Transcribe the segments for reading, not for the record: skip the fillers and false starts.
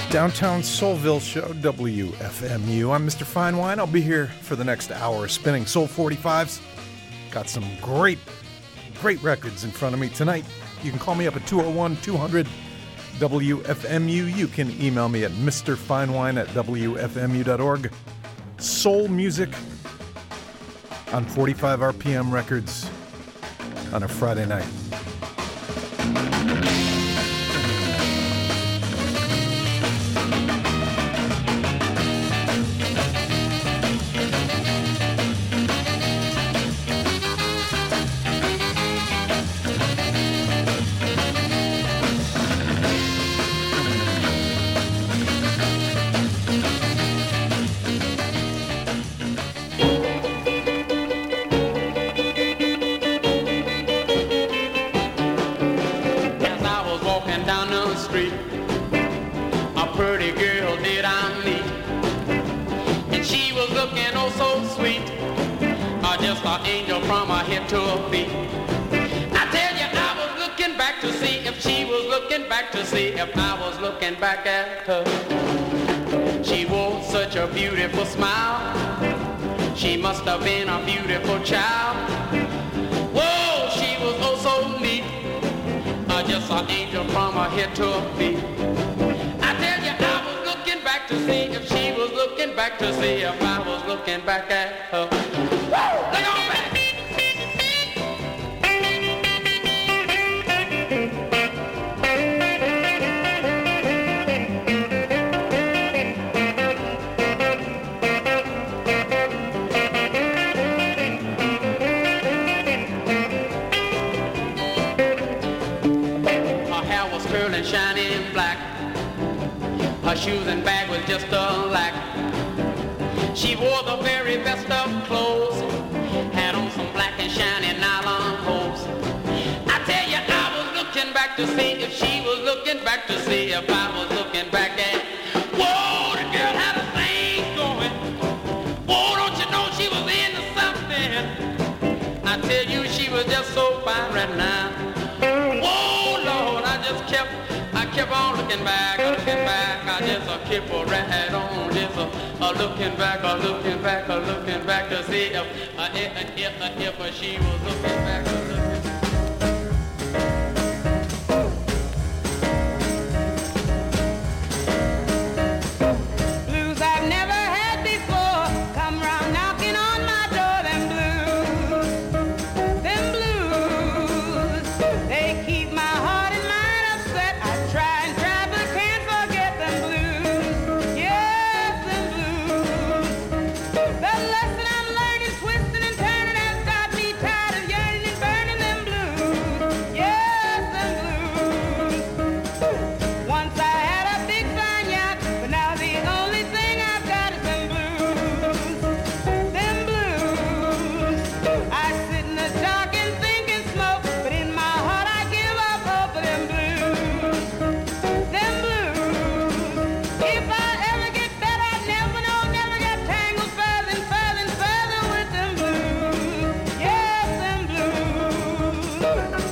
Downtown Soulville Show, WFMU. I'm Mr. Fine Wine. I'll be here for the next hour spinning Soul 45s. Got some great records in front of me tonight. You can call me up at 201-200-WFMU. You can email me at mrfinewine@wfmu.org. Soul music on 45 RPM records on a Friday night. To see if I was looking back at her. She wore such a beautiful smile. She must have been a beautiful child. Whoa, she was oh so neat. Just an angel from her head to her feet. I tell you, I was looking back to see if she was looking back to see if I was looking back at her. Whoa, look on back. Shining black, her shoes and bag was just a lack. She wore the very best of clothes, had on some black and shiny nylon hose. I tell you, I was looking back to see if she was looking back to see if I was looking back at. Whoa, the girl had a thing going. Whoa, don't you know she was into something? I tell you, she was just so fine right now. Whoa, Lord, I kept on looking back, I just kept right on, just looking back, looking back to see if she was looking back, Blues I've never had before come round knocking on my door. Them blues, they keep my heart and mind upset. I try and try but can't forget them blues. Yes, them blues. The lesson I'm learning, twisting and turning, has got me tired of yearning and burning them blues. Yes, them blues. Once I had a big fine yacht, but now the only thing I've got is them blues. Them blues. I sit in the dark and think and smoke, but in my heart I give up hope for them blues. Them blues. If I ever get better, I never get tangled further and further and further with them blues. Yes, them blues.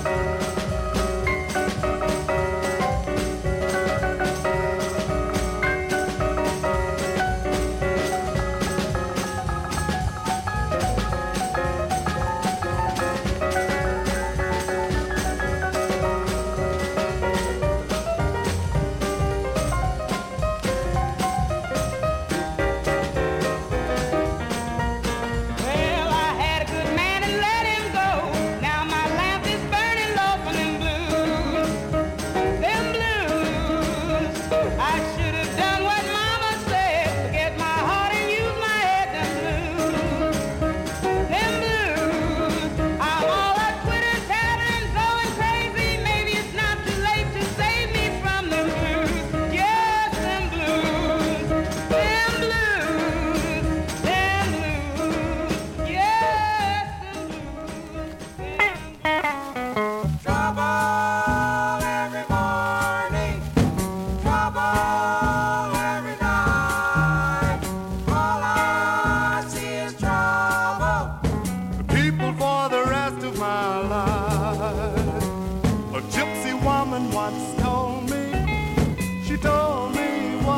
Well, I had a good man and let him go. Now my lamp is burning low for them blues. Them blues. I should have done what Mama said. Forget my heart and use my head. Them blues. Them blues. I'm all a twitter tattering, going crazy. Maybe it's not too late to save me from them blues. Yes, them blues. Them blues. Them blues. Yes, them blues. Trouble every morning, trouble every night. All I see is trouble. People for the rest of my life. A gypsy woman once told me, she told me what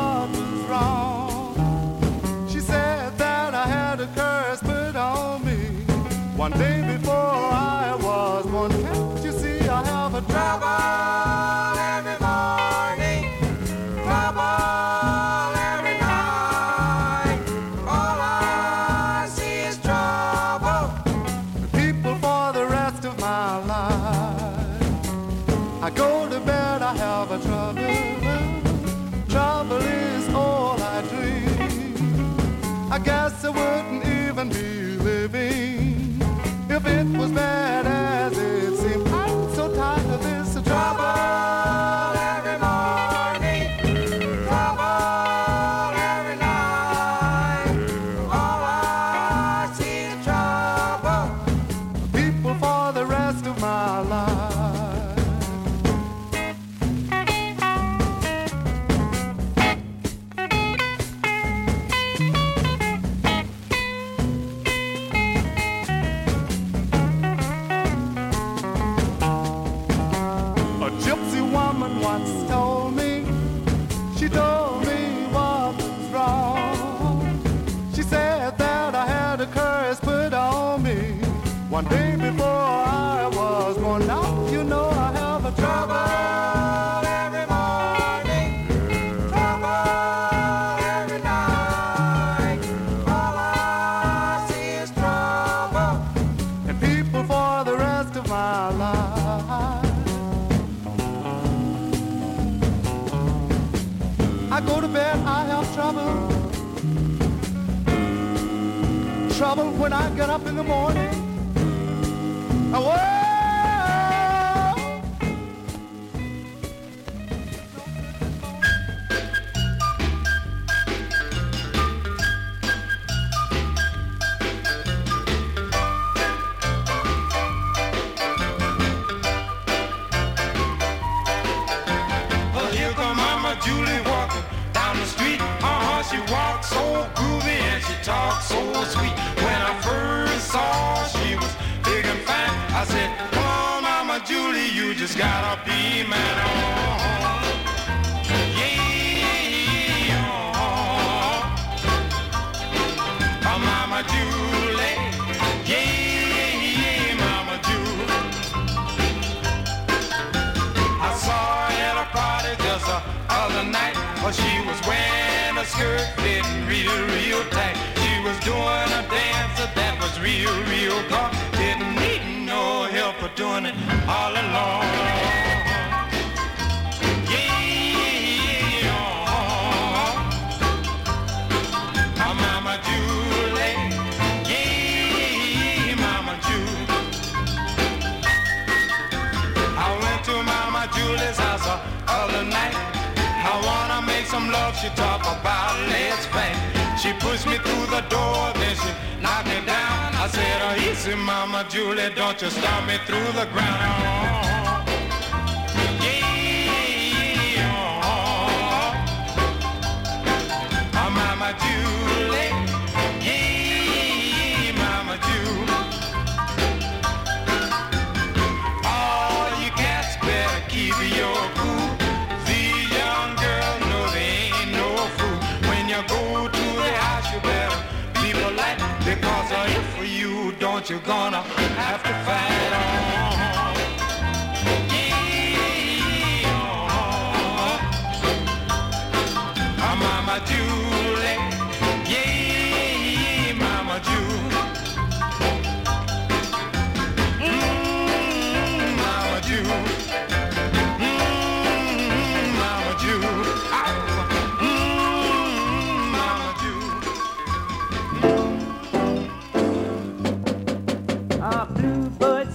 I go to bed, I have a trouble. Trouble is all I dream. I guess I wouldn't even be living if it was bad as it seemed. I'm so tired of this trouble every morning, trouble every night. All I see is trouble, people for the rest of my life. Once told me, she told me what was wrong. She said that I had a curse put on me one day before I was born. Now you know I have a trouble every morning, trouble every night. All I see is trouble and people for the rest of my life. I go to bed, I have trouble. Trouble when I get up in the morning. Whoa! Well, here come Mama Julie walking down the street. She walks so groovy and she talks so sweet. When I first saw her, she was big and fine. I said, come on, Mama Julie, you just gotta be mine. Yeah, Mama Julie, yeah, Mama Julie. I saw her at a party just the other night. Well, she was wearing a skirt fitting real tight. She was doing a dance that was real good. Didn't need no help for doing it all alone. Yeah, Mama Julie, yeah, Mama Julie. I went to Mama Julie's house the other night. I wanna make some love, she talk about let's fight. She pushed me through the door, then she knocked me down. I said, oh, easy, Mama Julie, don't you stop me through the ground. Yeah, Mama Julie, yeah, Mama Julie. All you cats better keep your cool. Go to the house, you better be polite, because if you don't, you're gonna have to fight on. Yeah, Mama Julie, yeah, Mama Julie. Mama Julie, Mama Julie. Bluebird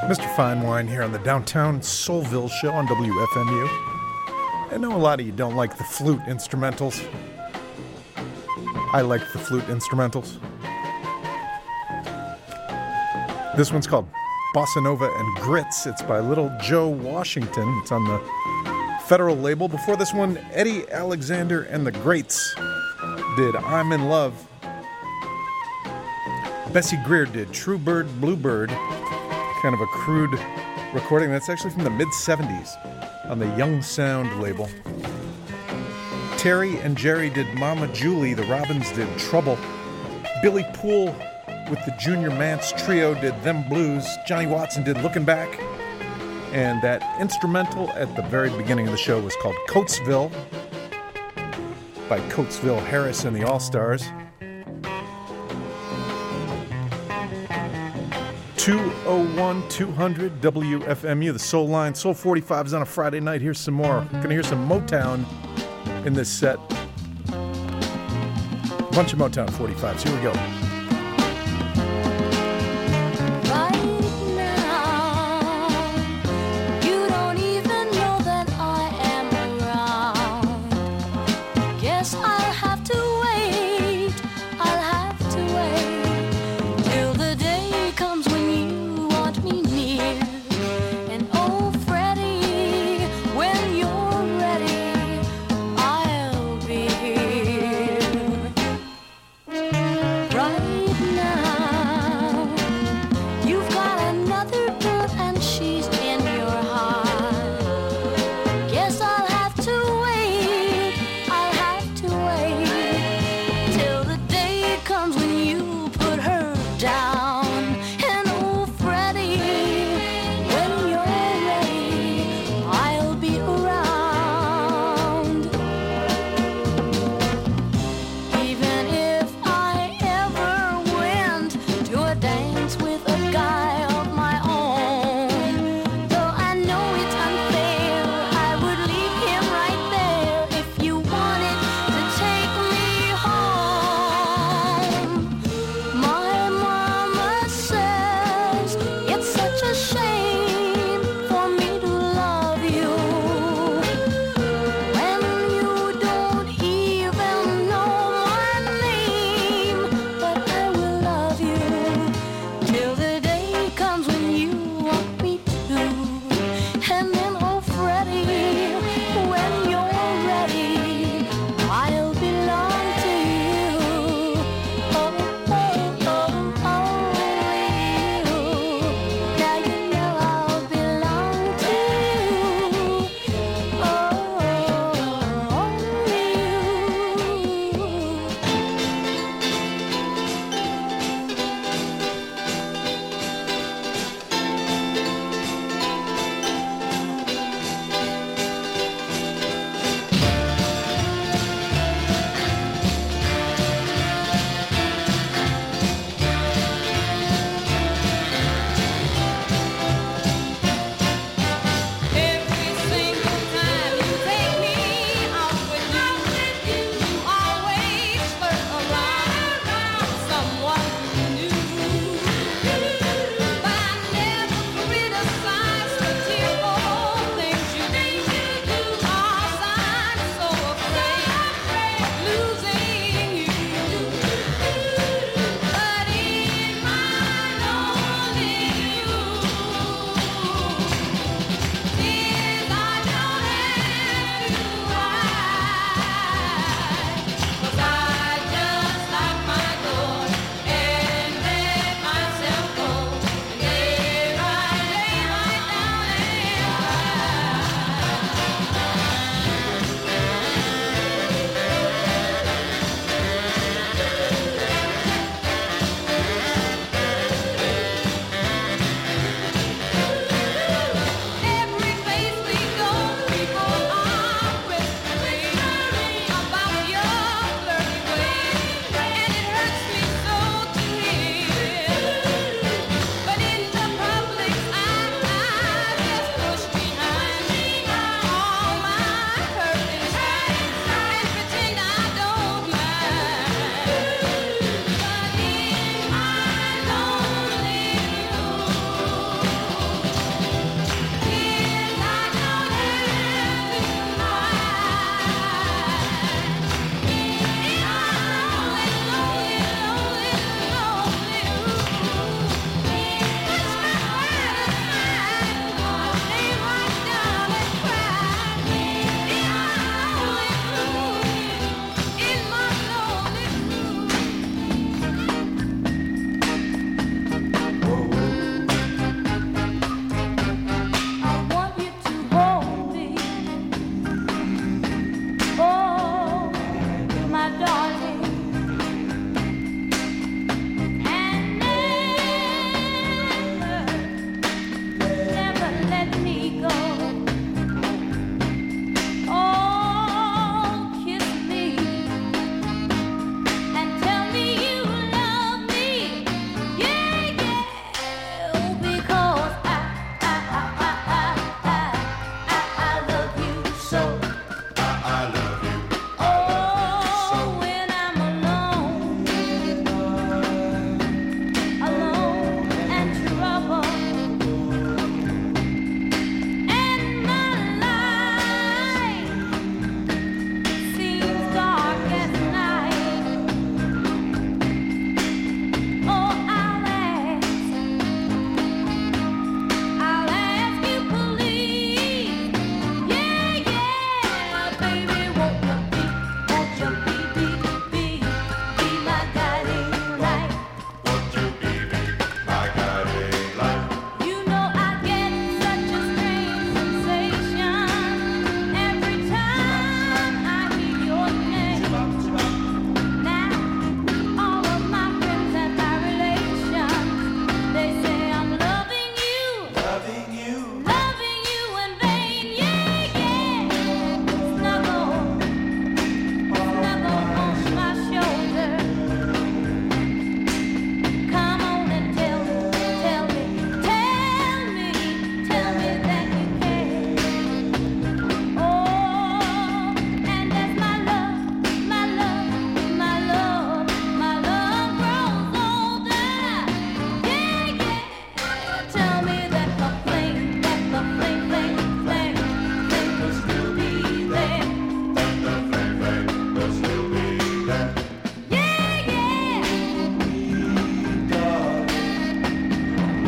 Mr. Fine Wine here on the Downtown Soulville Show on WFMU. I know a lot of you don't like the flute instrumentals. I like the flute instrumentals. This one's called Bossa Nova and Grits. It's by Little Joe Washington. It's on the Federal label. Before this one, Eddie Alexander and the Greats did I'm in Love. Bessie Greer did True Bird, Bluebird. Kind of a crude recording. That's actually from the mid-70s on the Young Sound label. Terry and Jerry did Mama Julie. The Robins did Trouble. Billy Poole with the Junior Mance Trio did Them Blues. Johnny Watson did Looking Back. And that instrumental at the very beginning of the show was called Coatesville by Coatesville Harris and the All-Stars. 201-200 WFMU, the Soul Line. Soul 45s on a Friday night. Here's some more. Gonna hear some Motown in this set. A bunch of Motown 45s. Here we go. Right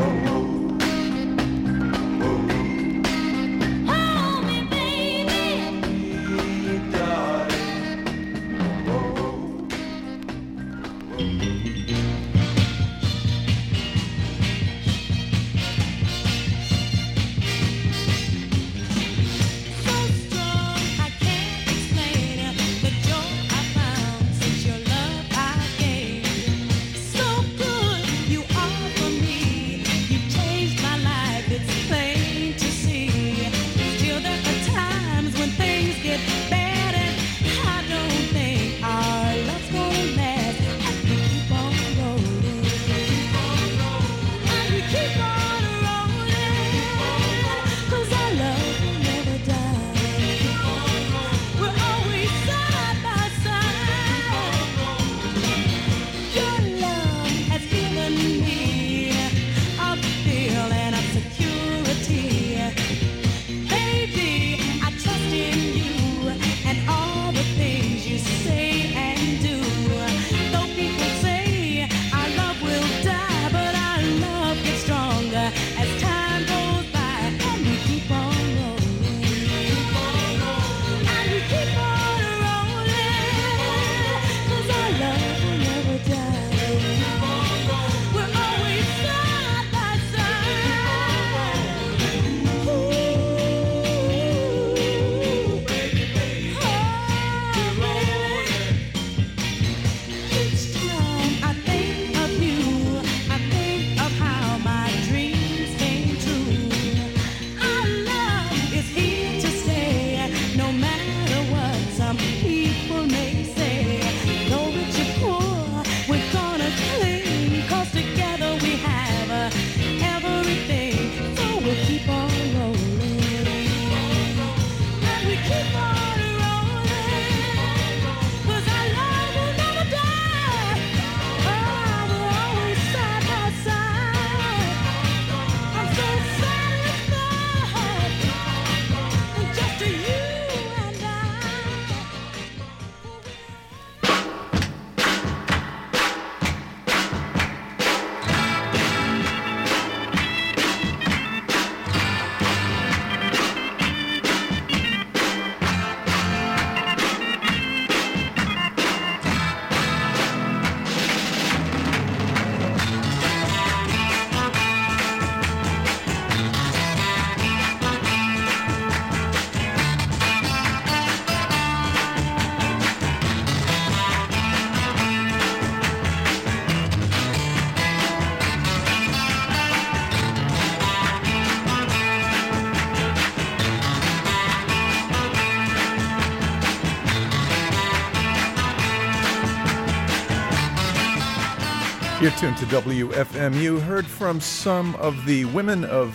You're tuned to WFMU. Heard from some of the women of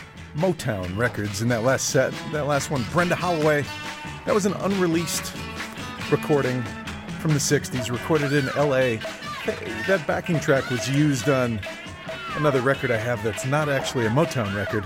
Motown Records in that last set. That last one, Brenda Holloway. That was an unreleased recording from the 60s, recorded in L.A. That backing track was used on another record I have that's not actually a Motown record.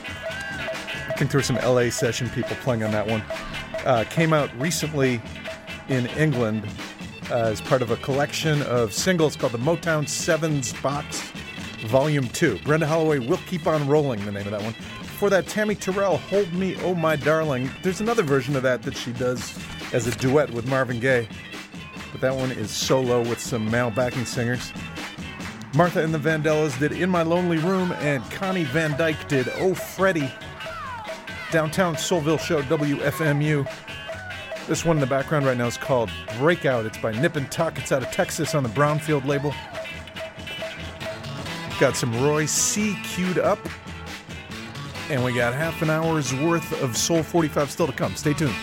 I think there were some L.A. session people playing on that one. Came out recently in England as part of a collection of singles called the Motown Sevens Box Volume 2. Brenda Holloway, We'll Keep On Rolling, the name of that one. Before that, Tammy Terrell, Hold Me, Oh My Darling. There's another version of that she does as a duet with Marvin Gaye, but that one is solo with some male backing singers. Martha and the Vandellas did In My Lonely Room, and Connie Van Dyke did Oh Freddie. Downtown Soulville Show, WFMU. This one in the background right now is called Breakout. It's by Nip and Tuck. It's out of Texas on the Brownfield label. Got some Roy C. queued up. And we got half an hour's worth of Soul 45 still to come. Stay tuned.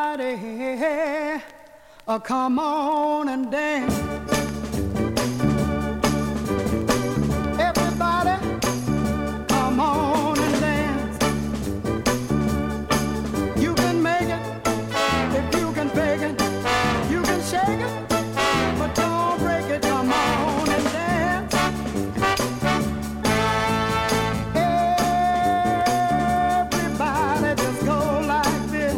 Everybody, come on and dance. Everybody, come on and dance. You can make it if you can fake it. You can shake it, but don't break it. Come on and dance. Everybody, just go like this.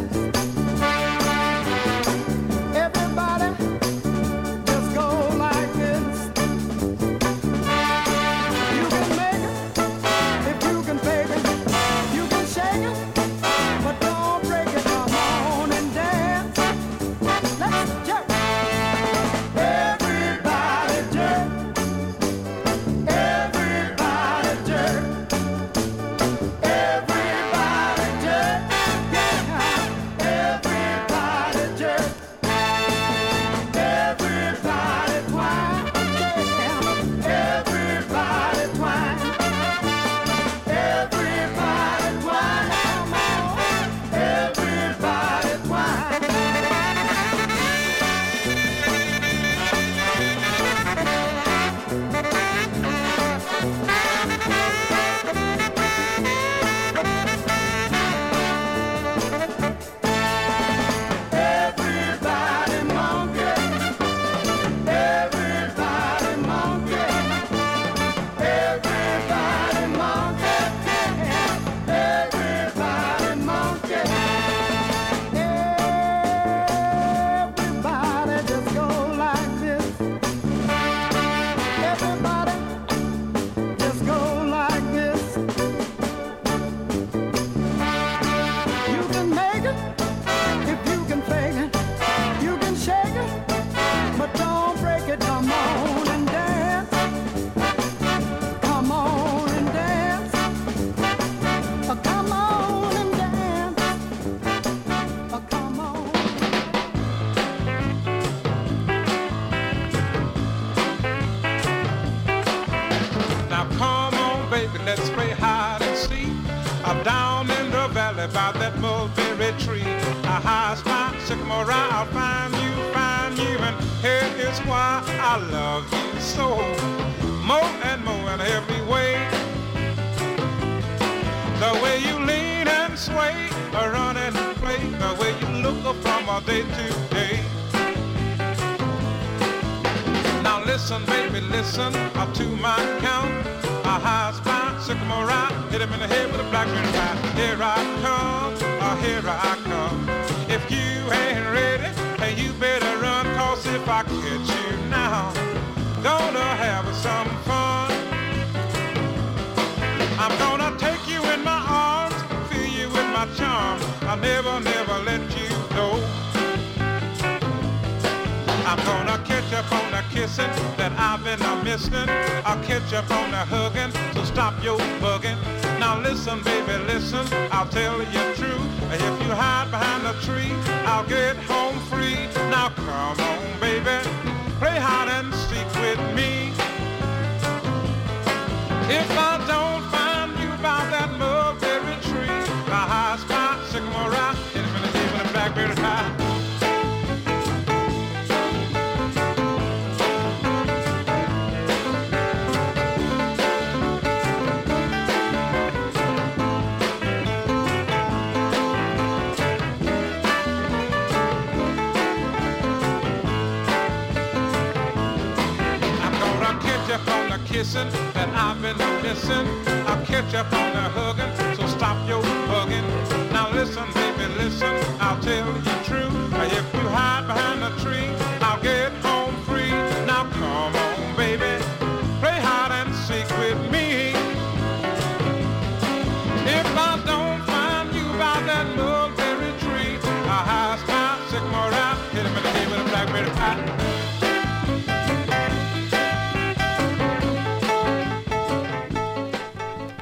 Everybody, just go like this. You can make it if you can fake it. You can shake it, but don't break it. Come on and dance. Let's jerk. Everybody jerk. Everybody jerk. Everybody jerk. Yeah. Everybody jerk. Everybody twine. Yeah. Everybody twine. Everybody twine. Come on. Everybody twine. Everybody monkey. Everybody monkey. Everybody monkey. Everybody monkey. Everybody just go like this. Everybody just go like this. You can make it if you can fake it. You can shake it, but don't break it. Come on and dance. Come on and dance. Come on and dance. Come on. Now come on, baby, let's play hide and seek. I'm down in the valley by that mulberry tree. A high spot, sycamore, I'll find you, and here is why I love you so. More and more in every way. The way you lean and sway, run and play, the way you look from day to day. Now listen, baby, listen to my count. A high spot, sycamore, hit him in the head with a blackberry pie. Here I come, here I come. If you ain't ready, hey, you better run, cause if I catch you now, gonna have some fun. I'm gonna take you in my arms, fill you with my charm. I'll never, never let you go. I'm gonna catch up on the kissing that I've been missing. I'll catch up on the hugging, so stop your bugging. Now listen, baby, listen, I'll tell you true. If you hide behind the tree, I'll get home free. Now come on, baby, play hide and seek with me. If I don't find you by that mulberry tree, the high spot, sycamore, hit him in the head with a blackberry pie. Kissing that I've been missing. I'll catch up on the hugging, so stop your bugging. Now listen, baby, listen, I'll tell you true. If you hide behind the tree, I'll get home free. Now come on, baby, play hide and seek with me. If I don't find you by that mulberry tree, a high spot, sycamore out, hit him in the head with a blackberry pie.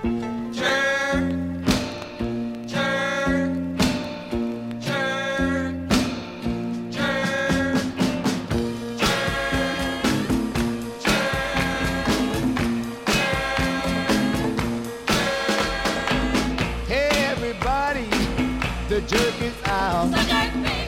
Check, check, check.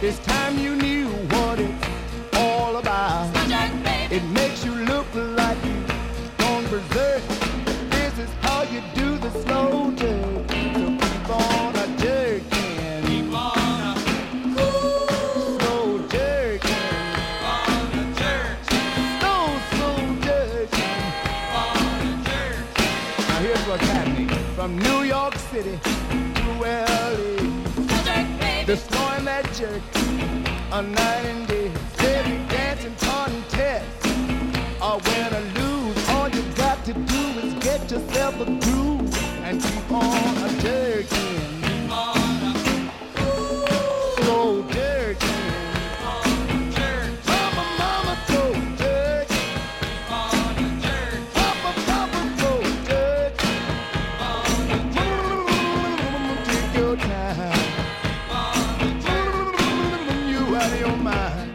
This time you knew what it's all about. It makes you look like you've gone berserk. This is how you do the slow jerk. So keep on a jerking. Keep on a slow jerking. Keep on a jerk. Slow jerking. Keep on a jerk. Now here's what's happening. From New York City to L.A. The snoring that jerk a night and day. Every dancing contest. Or win or lose, all you got to do is get yourself a groove and keep on a jerking. Keep on a slow jerking. Keep on a jerk. Mama, go jerking. Keep on a jerk. Papa, go jerking. Keep on a jerk. Take your time. Keep on a jerk. You out of your mind.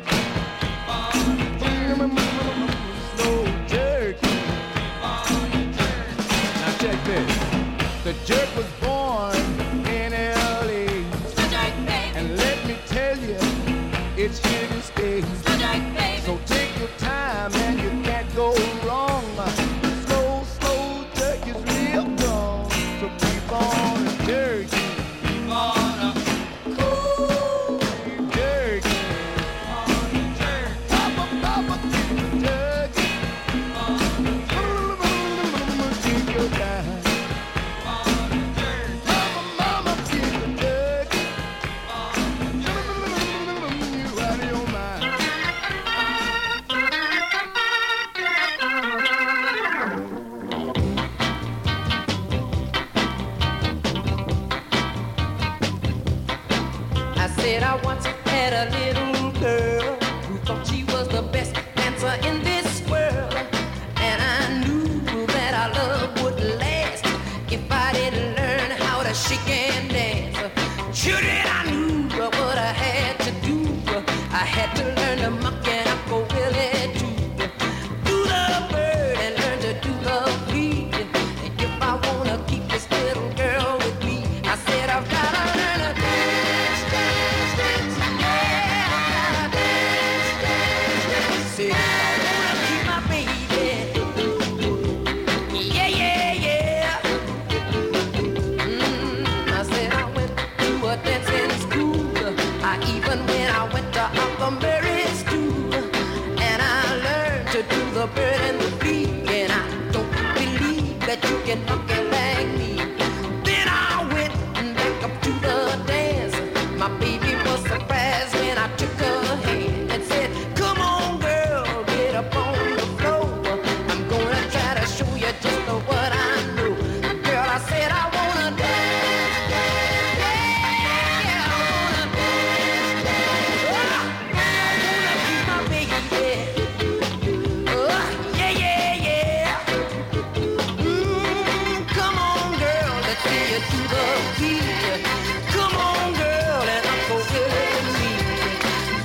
The jerk was born in L.A. And let me tell you, it's here to stay. So take your time and you can't go wrong. Slow jerk is real gone. So keep on a jerking. Keep on a cool jerking. Keep on a jerk. Papa, keep a jerking. Keep on a jerk. Take your time. I once had a little girl who thought she was the best dancer in this world. And I knew that our love would last if I didn't learn how to shake and dance. Sure did, I knew what I had to do. I had to learn to muck and up go Willie too. Do the bird and learn to do the flea. And if I wanna keep this little girl with me, I said I've gotta learn to dance, dance, dance. Yeah, I gotta dance, dance, dance. Said I wanna keep my baby. Yeah, yeah, yeah. I said I went to a dancing school. I went to Uncle Mary's too. And I learned to do the bird and the bee. And I don't believe that you can fuck it like me. Then I went back up to the dance. My baby was surprised when I took her hand and said, come on girl, get up on the floor. I'm gonna try to show you just what I know. Girl, I said I wanna dance, dance, yeah, I wanna dance, dance. I wanna be my baby. Yeah, yeah, yeah. Come on girl, let's see you do the beat. Come on girl, and Uncle Willie and me.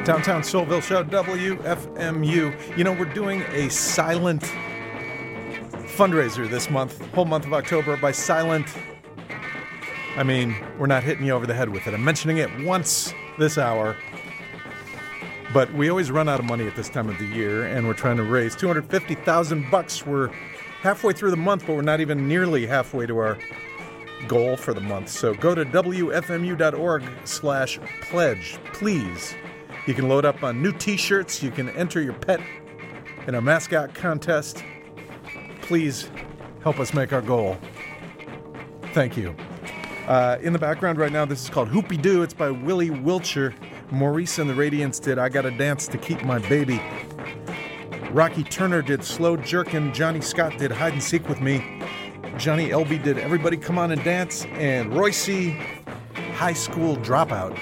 Downtown Soulville Show, WFMU. You know, we're doing a silent fundraiser this month, whole month of October. By silent, I mean we're not hitting you over the head with it. I'm mentioning it once this hour, but we always run out of money at this time of the year, and we're trying to raise $250,000. We're halfway through the month, but we're not even nearly halfway to our goal for the month. So go to wfmu.org/pledge, please. You can load up on new t-shirts. You can enter your pet in a mascot contest. Please help us make our goal. Thank you. In the background right now, this is called Hoopy Doo. It's by Willie Wiltshire. Maurice and the Radiants did I Gotta Dance to Keep My Baby. Rocky Turner did Slow Jerkin'. Johnny Scott did Hide and Seek with Me. Johnny Elby did Everybody Come On and Dance. And Royce, High School Dropout.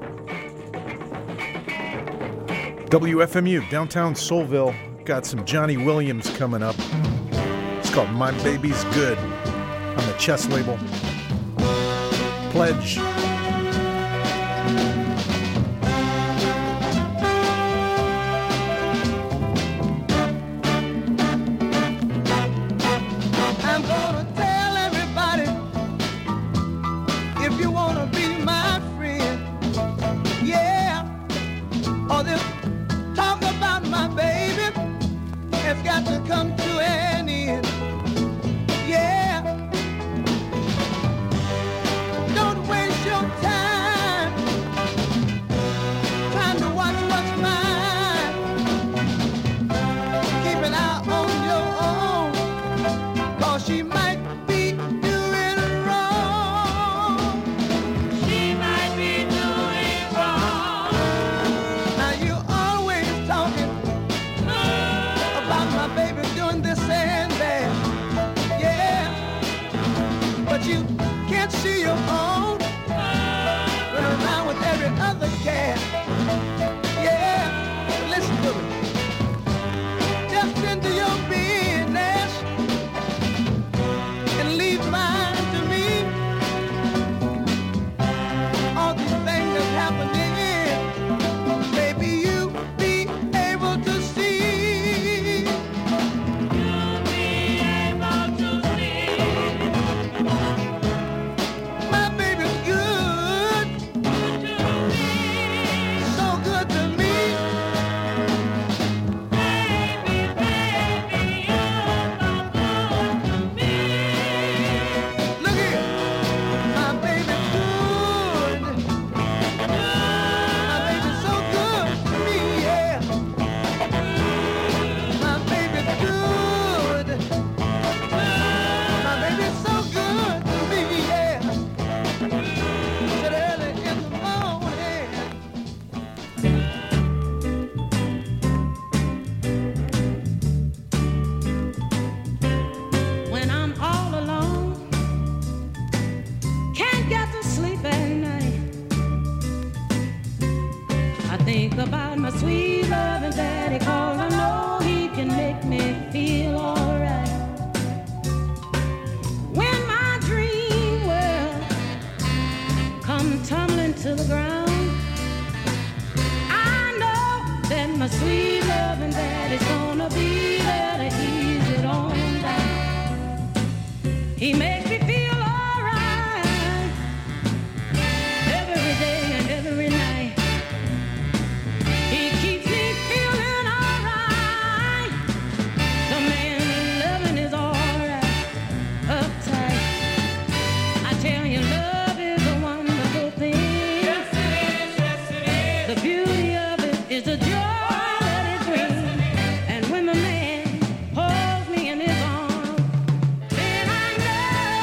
WFMU, downtown Soulville, got some Johnny Williams coming up. It's called My Baby's Good on the Chess label. Pledge. I'm gonna tell everybody, if you wanna be my friend, yeah, all this talk about my baby has got to come to an end. Yeah. Don't waste your time trying to watch what's mine. Keep an eye on your own, 'cause she might be doing wrong. She might be doing wrong. Now you always talking about my baby doing this and that. Yeah, but you can't see your own run around with every other cat. Yeah, but listen to me. Just into your business and leave mine to me. All these things that's happening, maybe you be able to see. You'll be able to see. My baby's good to me, so good to me. Baby, baby, you're so good to me. Look here, my baby's good. My baby's so good to me, yeah. My baby's good. My baby's so good to me, yeah. Said early in the morning. When I'm all alone, can't get to sleep at night, I think about my sweet loving daddy, 'cause I know he can make me feel alright. When my dream world come tumbling to the ground, I know that my sweet loving daddy's gonna be there to ease it on down. He makes me feel alright every day and every night. He keeps me feeling alright. The man loving is alright, uptight. I tell you, love is a wonderful thing. Yes, it is. Yes, it is. The beauty of it is the joy that it brings. And when the man holds me in his arms, then I know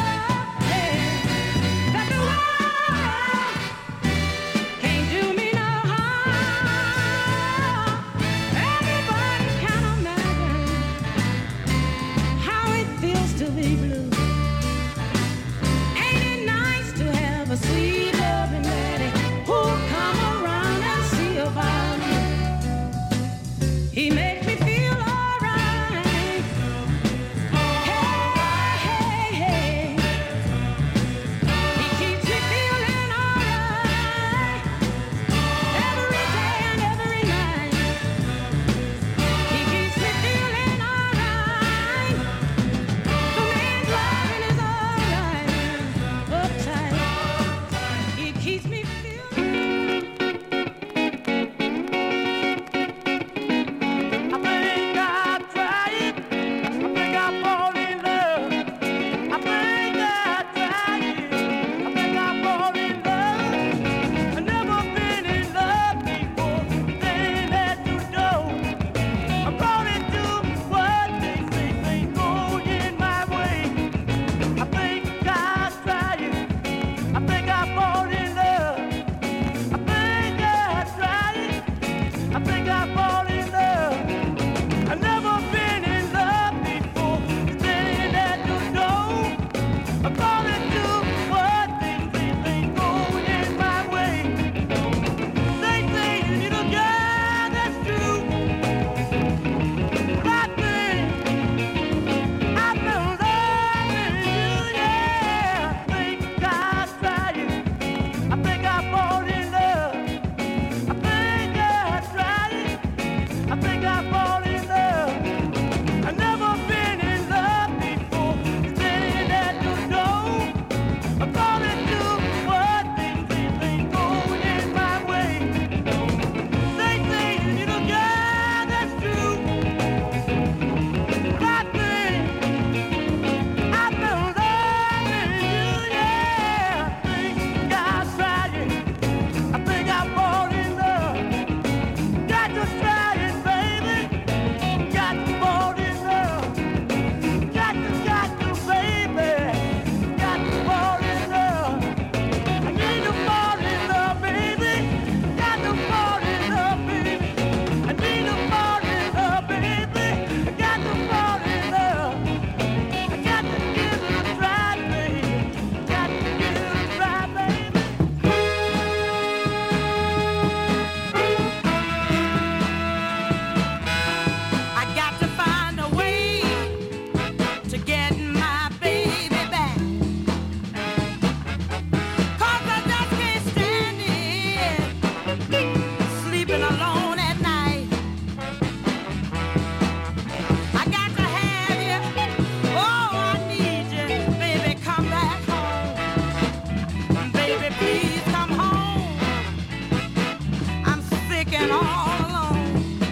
and all alone.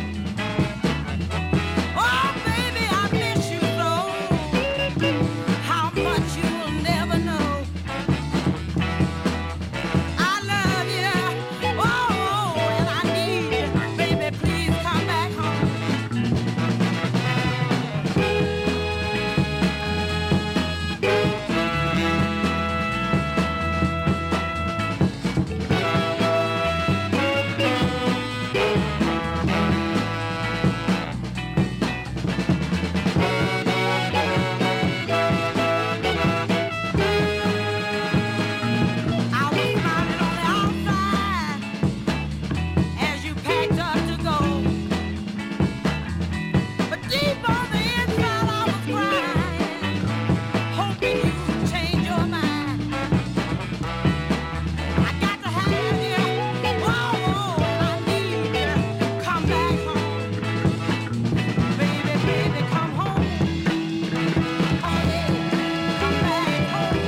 Oh, baby, I miss you so. How much you'll never know. I love you. Oh, and I need you. Baby, please come back home. I was smiling on the outside as you packed up to go. But deep on the inside I was crying, hoping you'd change your mind. I got to have you. Oh, I need you. Come back home. Baby, baby, come home. Oh, yeah. Come back home.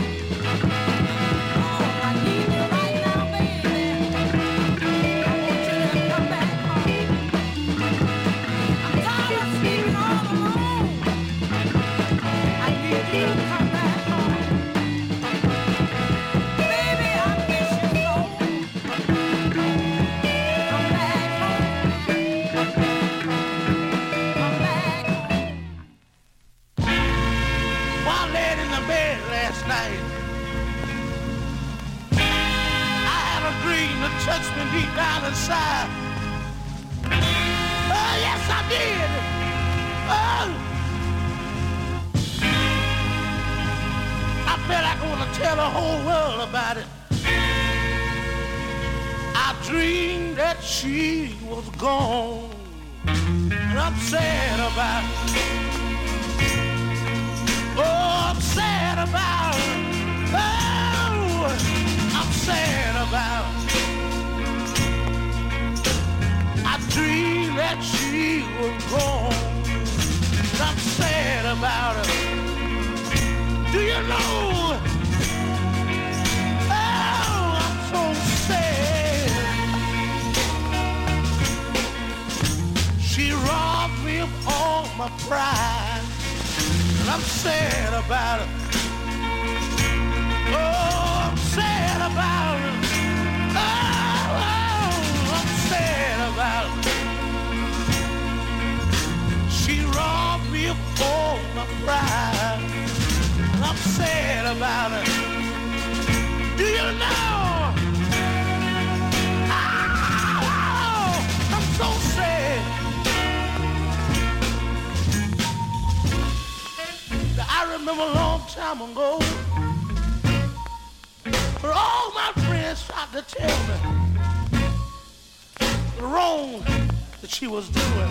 Oh, I need you right now, baby. I want you to come back home. I'm tired of sleeping all alone. I need you to come back home. Baby, I miss you so. Come back home. Come back home. While laid in the bed last night, I had a dream that touched me deep down inside. Oh, yes, I did. Oh, I felt like I want to tell the whole world about it. I dreamed that she was gone, and I'm sad about it. Oh, I'm sad about it. Oh, I'm sad about it. I dreamed that she was gone, and I'm sad about it. Do you know? Oh, I'm so sad. She robbed me of all my pride, and I'm sad about it. Oh, I'm sad about it. Oh, I'm sad about it. She robbed me of all my pride, and I'm sad about it. Do you know? Oh, I'm so sad. I remember a long time ago, where all my friends tried to tell me the wrong that she was doing.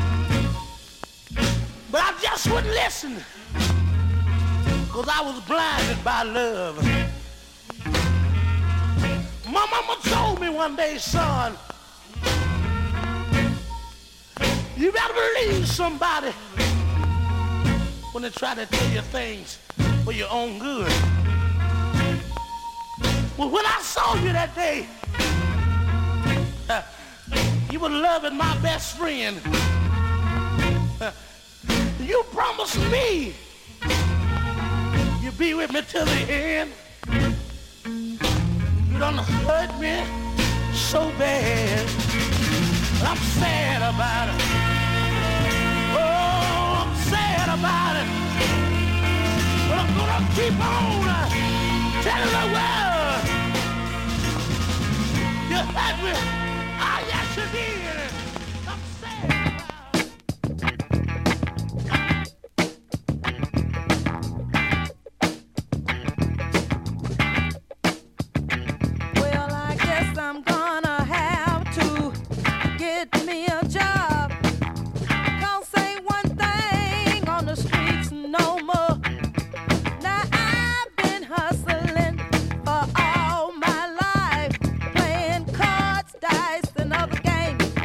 But I just wouldn't listen, because I was blinded by love. My mama told me one day, son, you better believe somebody when they try to tell you things for your own good. Well, when I saw you that day, you were loving my best friend. You promised me you'd be with me till the end. You done hurt me so bad. I'm sad about it. Oh, I'm sad about it. But I'm gonna keep on telling the world you hurt me. Ah, yes, you did. I'm sad about it. Well, I guess I'm gonna have to get me a job. Can't say one thing on the streets no more. Now I've been hustling for all my life, playing cards, dice, and other games.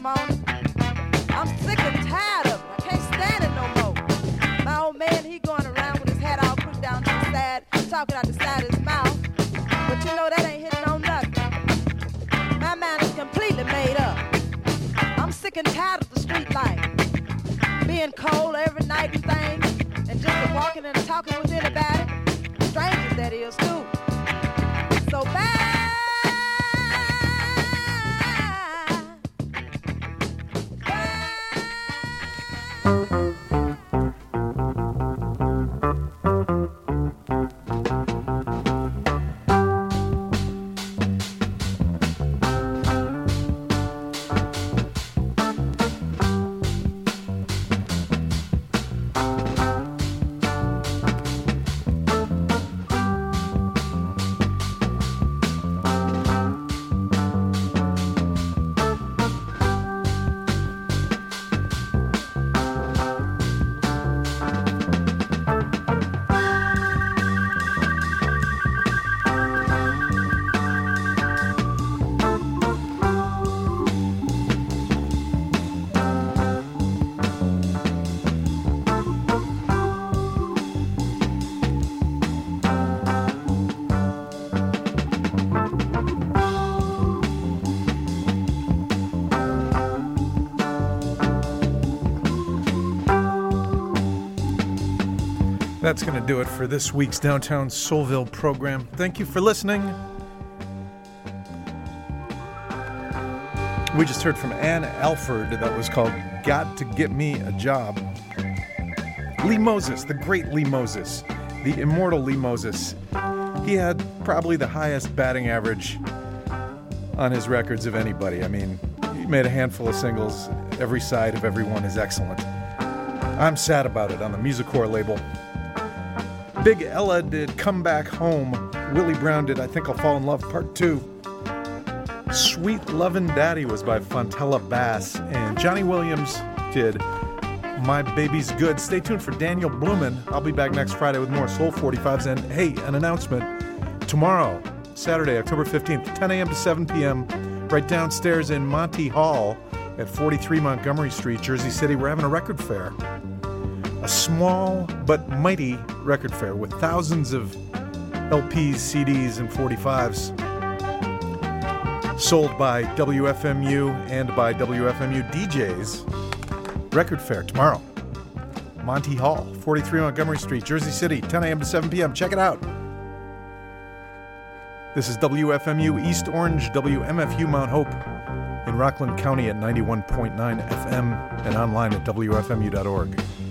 morning. I'm sick and tired of it. I can't stand it no more. My old man, he going around with his hat all put down to the side, talking out the side of his mouth. But you know that ain't hitting on nothing. My mind is completely made up. I'm sick and tired of the street life. Being cold every night and things, and just walking and talking with anybody. Strangers, that is, too. So bye. That's going to do it for this week's Downtown Soulville program. Thank you for listening. We just heard from Ann Alford. That was called Got to Get Me a Job. Lee Moses, the great Lee Moses, the immortal Lee Moses. He had probably the highest batting average on his records of anybody. I mean, he made a handful of singles. Every side of every one is excellent. I'm Sad About It on the Musicorps label. Big Ella did Come Back Home. Willie Brown did I Think I'll Fall in Love Part 2. Sweet Lovin' Daddy was by Fontella Bass. And Johnny Williams did My Baby's Good. Stay tuned for Daniel Blumen. I'll be back next Friday with more Soul 45s. And hey, an announcement. Tomorrow, Saturday, October 15th, 10 a.m. to 7 p.m., right downstairs in Monty Hall at 43 Montgomery Street, Jersey City, we're having a record fair. A small but mighty record fair with thousands of LPs, CDs, and 45s sold by WFMU and by WFMU DJs. Record fair tomorrow. Monty Hall, 43 Montgomery Street, Jersey City, 10 a.m. to 7 p.m. Check it out. This is WFMU East Orange, WMFU Mount Hope in Rockland County at 91.9 FM and online at WFMU.org.